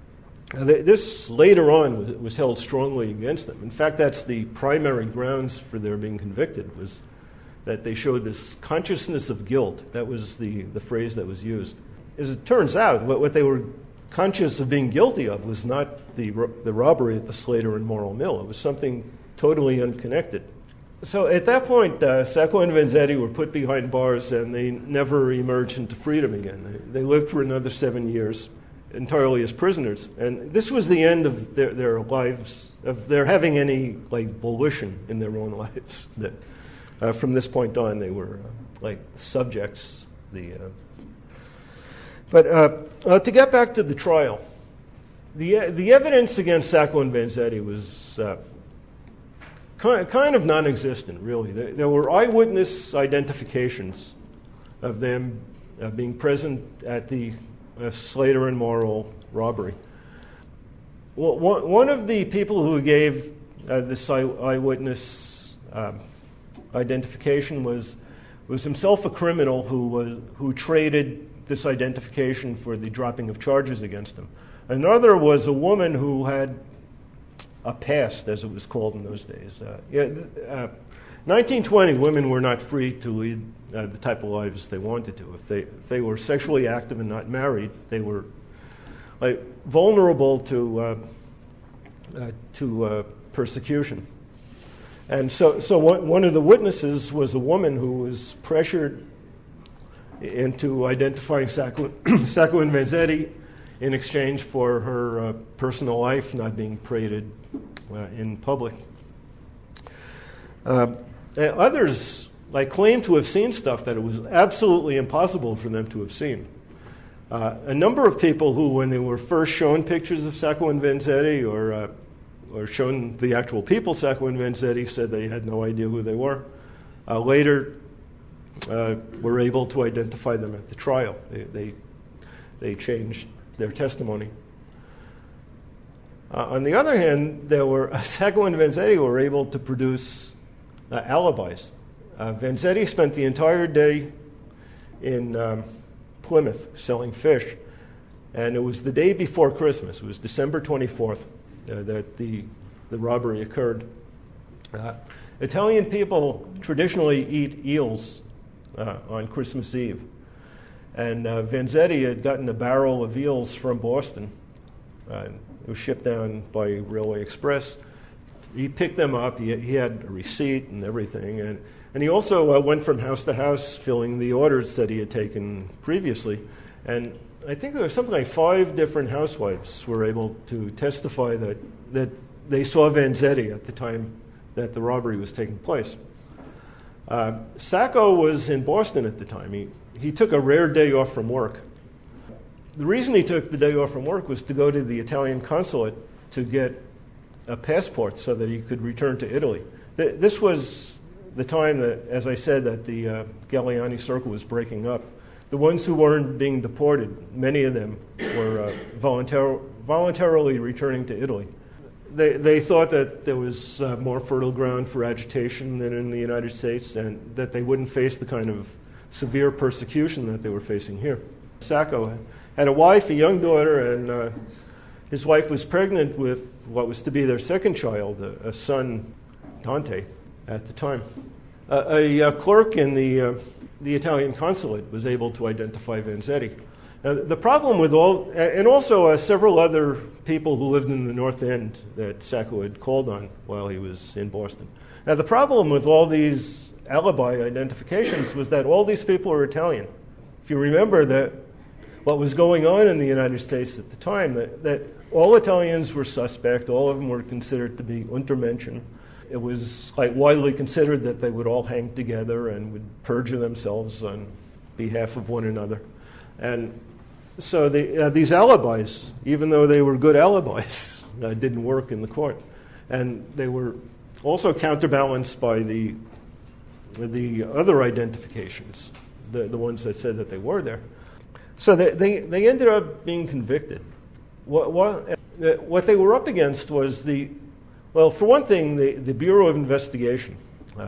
This later on was held strongly against them. In fact, that's the primary grounds for their being convicted, was that they showed this consciousness of guilt. That was the phrase that was used. As it turns out, what they were conscious of being guilty of was not the robbery at the Slater and Morrill Mill. It was something totally unconnected. So at that point, Sacco and Vanzetti were put behind bars, and they never emerged into freedom again. They lived for another 7 years, entirely as prisoners. And this was the end of their lives, of their having any volition in their own lives. That from this point on, they were subjects. But to get back to the trial, the evidence against Sacco and Vanzetti was kind of non-existent, really. There were eyewitness identifications of them being present at the Slater and Morrill robbery. Well, one of the people who gave this eyewitness identification was himself a criminal who traded this identification for the dropping of charges against him. Another was a woman who had a past, as it was called in those days. 1920, women were not free to lead the type of lives they wanted to. If they were sexually active and not married, they were vulnerable to persecution. And so one of the witnesses was a woman who was pressured into identifying Sacco and Vanzetti in exchange for her personal life not being paraded in public. Others claim to have seen stuff that it was absolutely impossible for them to have seen. A number of people who, when they were first shown pictures of Sacco and Vanzetti or shown the actual people, Sacco and Vanzetti, said they had no idea who they were. Later, were able to identify them at the trial. They changed their testimony. On the other hand, there were Sacco and Vanzetti were able to produce alibis. Vanzetti spent the entire day in Plymouth selling fish, and it was the day before Christmas. It was December 24th that the robbery occurred. Italian people traditionally eat eels on Christmas Eve. And Vanzetti had gotten a barrel of eels from Boston. It was shipped down by Railway Express. He picked them up. He had a receipt and everything. And he also went from house to house filling the orders that he had taken previously. And I think there was something like 5 different housewives were able to testify that they saw Vanzetti at the time that the robbery was taking place. Sacco was in Boston at the time. He took a rare day off from work. The reason he took the day off from work was to go to the Italian consulate to get a passport so that he could return to Italy. This was the time that, as I said, that the Galliani Circle was breaking up. The ones who weren't being deported, many of them were voluntarily returning to Italy. They thought that there was more fertile ground for agitation than in the United States, and that they wouldn't face the kind of severe persecution that they were facing here. Sacco had a wife, a young daughter, and his wife was pregnant with what was to be their second child, a son, Dante, at the time. A clerk in the Italian consulate was able to identify Vanzetti. Now, the problem with and also several other people who lived in the North End that Sacco had called on while he was in Boston. Now, the problem with all these alibi identifications was that all these people were Italian. If you remember that what was going on in the United States at the time, that all Italians were suspect, all of them were considered to be Untermenschen. It was widely considered that they would all hang together and would perjure themselves on behalf of one another. And so these alibis, even though they were good alibis, didn't work in the court. And they were also counterbalanced by the other identifications, the ones that said that they were there. So they ended up being convicted. What they were up against was for one thing, the Bureau of Investigation.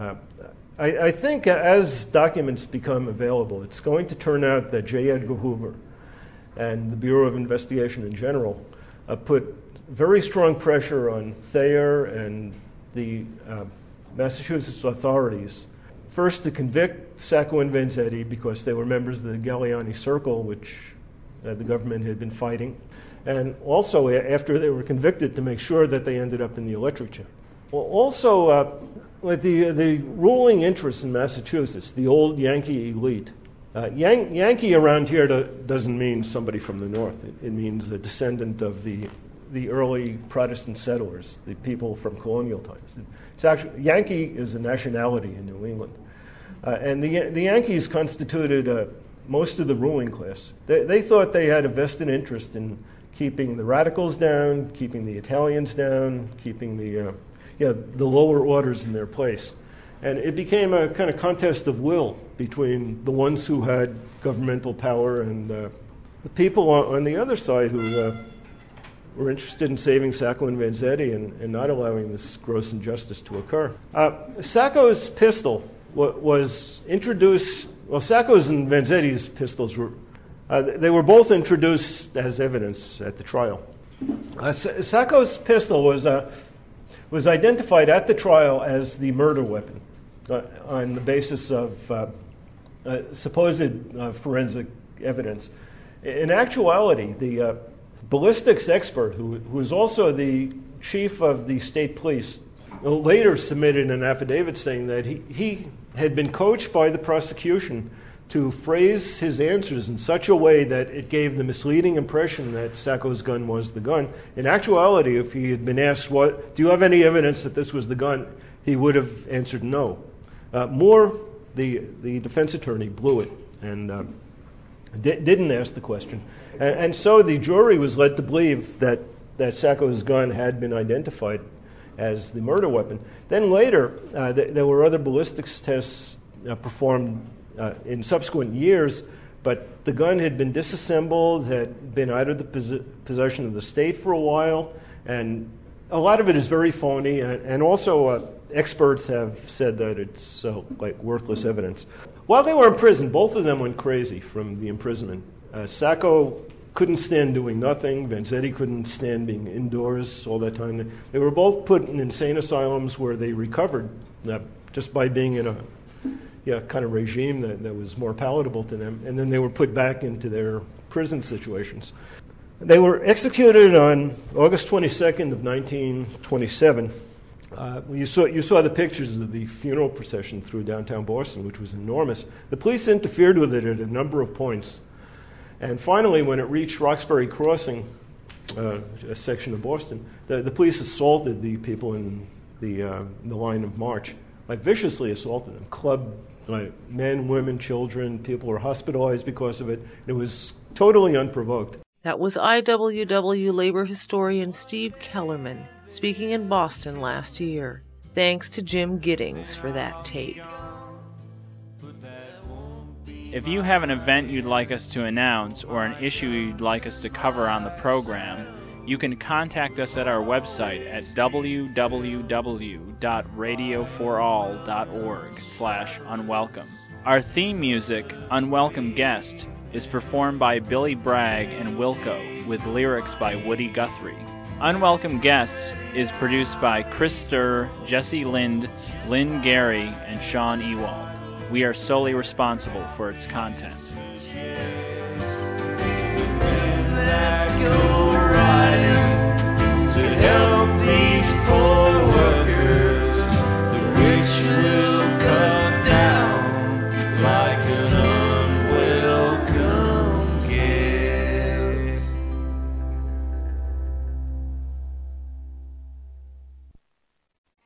I think as documents become available, it's going to turn out that J. Edgar Hoover and the Bureau of Investigation in general put very strong pressure on Thayer and the Massachusetts authorities, first to convict Sacco and Vanzetti because they were members of the Galliani Circle, which the government had been fighting, and also after they were convicted to make sure that they ended up in the electric chair. Well, also, with the ruling interests in Massachusetts, the old Yankee elite. Yankee around here doesn't mean somebody from the North. It means a descendant of the early Protestant settlers, the people from colonial times. It's actually, Yankee is a nationality in New England. And the Yankees constituted most of the ruling class. They thought they had a vested interest in keeping the radicals down, keeping the Italians down, keeping the lower orders in their place. And it became a kind of contest of will between the ones who had governmental power and the people on the other side who were interested in saving Sacco and Vanzetti and not allowing this gross injustice to occur. Sacco's pistol was introduced. Well, Sacco's and Vanzetti's pistols they were both introduced as evidence at the trial. Sacco's pistol was identified at the trial as the murder weapon on the basis of supposed forensic evidence. In actuality, the ballistics expert, who was also the chief of the state police, later submitted an affidavit saying that he had been coached by the prosecution to phrase his answers in such a way that it gave the misleading impression that Sacco's gun was the gun. In actuality, if he had been asked, do you have any evidence that this was the gun, he would have answered no. Moore, the defense attorney, blew it and didn't ask the question. And so the jury was led to believe that Sacco's gun had been identified as the murder weapon. Then later, there were other ballistics tests performed in subsequent years, but the gun had been disassembled, had been out of the possession of the state for a while, and a lot of it is very phony, and also experts have said that it's worthless evidence. While they were in prison, both of them went crazy from the imprisonment. Sacco couldn't stand doing nothing. Vanzetti couldn't stand being indoors all that time. They were both put in insane asylums where they recovered just by being in a kind of regime that was more palatable to them, and then they were put back into their prison situations. They were executed on August 22nd of 1927. You saw the pictures of the funeral procession through downtown Boston, which was enormous. The police interfered with it at a number of points. And finally, when it reached Roxbury Crossing, a section of Boston, the police assaulted the people in the line of march, viciously assaulted them, clubbed men, women, children. People were hospitalized because of it. It was totally unprovoked. That was IWW labor historian Steve Kellerman speaking in Boston last year. Thanks to Jim Giddings for that tape. If you have an event you'd like us to announce or an issue you'd like us to cover on the program, you can contact us at our website at www.radioforall.org/unwelcome. Our theme music, Unwelcome Guest, is performed by Billy Bragg and Wilco, with lyrics by Woody Guthrie. Unwelcome Guests is produced by Chris Sturr, Jesse Lind, Lynn Gary, and Sean Ewald. We are solely responsible for its content.